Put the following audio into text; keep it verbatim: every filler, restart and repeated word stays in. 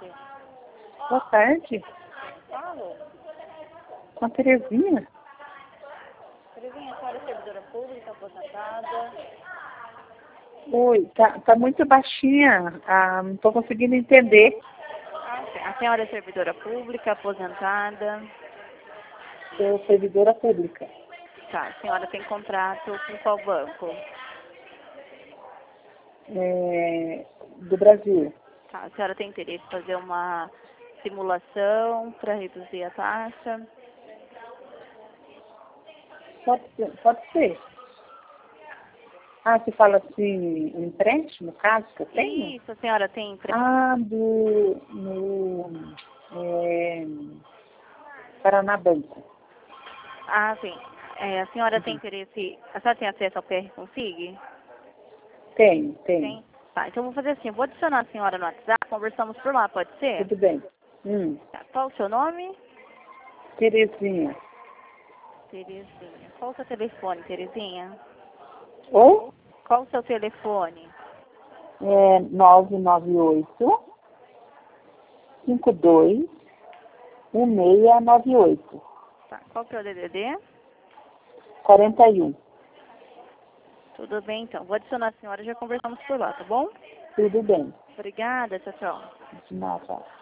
tarde. Boa tarde. Falo. Com a Terezinha. Terezinha, a senhora é servidora pública, aposentada? Oi, tá, tá muito baixinha. Ah, não tô conseguindo entender. Ah, sim. A senhora é servidora pública, aposentada? Sou servidora pública. Tá, a senhora tem contrato com qual banco? É, do Brasil. Tá, a senhora tem interesse em fazer uma simulação para reduzir a taxa? Pode ser. Pode ser. Ah, você fala assim, um empréstimo, caso que eu tenho? Isso, a senhora tem empre- Ah, do no, é, Paraná Banco. Ah, sim. É, a senhora tem Uhum. interesse... A senhora tem acesso ao P R Consig? Tenho, tenho. Tem. Tá, então eu vou fazer assim, eu vou adicionar a senhora no WhatsApp, conversamos por lá, pode ser? Tudo bem. Hum. Tá, qual o seu nome? Terezinha. Terezinha. Qual o seu telefone, Terezinha? Ou Qual o seu telefone? é, nove nove oito, cinco dois, um seis nove oito, Tá, qual que é o D D D? quarenta e um. Tudo bem, então. Vou adicionar a senhora e já conversamos por lá, tá bom? Tudo bem. Obrigada, tchau, tchau. De nada.